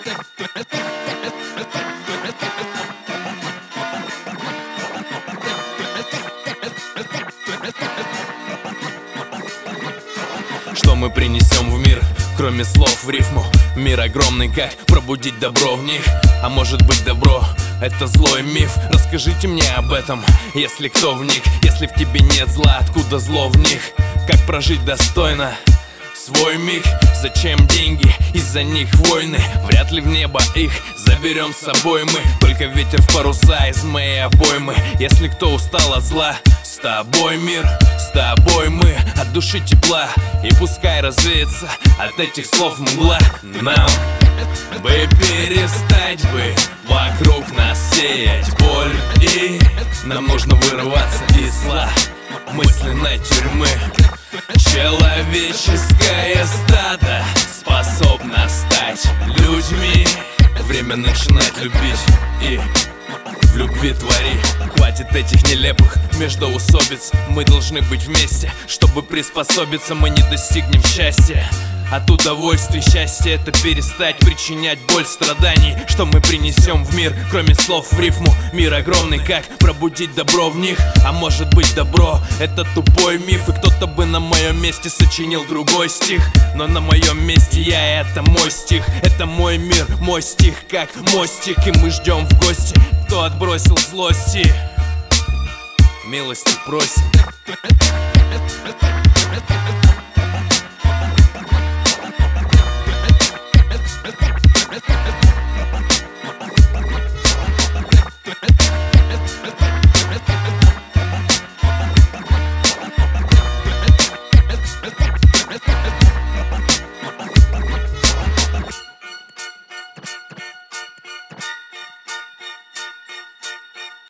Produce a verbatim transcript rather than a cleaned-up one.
Что мы принесем в мир, кроме слов в рифму? Мир огромный, как пробудить добро в них? А может быть, добро — это злой миф? Расскажите мне об этом, если кто вник. Если в тебе нет зла, откуда зло в них? Как прожить достойно свой миг? Зачем деньги? Из-за них войны. Вряд ли в небо их заберем с собой мы. Только ветер в паруса из моей обоймы. Если кто устал от зла, с тобой мир, с тобой мы. От души тепла, и пускай развеется от этих слов мгла. Нам бы перестать бы вокруг нас сеять боль, и нам нужно вырываться из зла мысленной тюрьмы. Человеческое стадо способно стать людьми. Время начинать любить и в любви твори. Хватит этих нелепых междоусобиц. Мы должны быть вместе, чтобы приспособиться. Мы не достигнем счастья от удовольствия. Счастье — это перестать причинять боль, страданий. Что мы принесем в мир, кроме слов в рифму? Мир огромный, как пробудить добро в них? А может быть, добро — это тупой миф, и кто-то бы на моем месте сочинил другой стих. Но на моем месте я — это мой стих. Это мой мир, мой стих, как мостик. И мы ждем в гости, кто отбросил злости. Милости просим.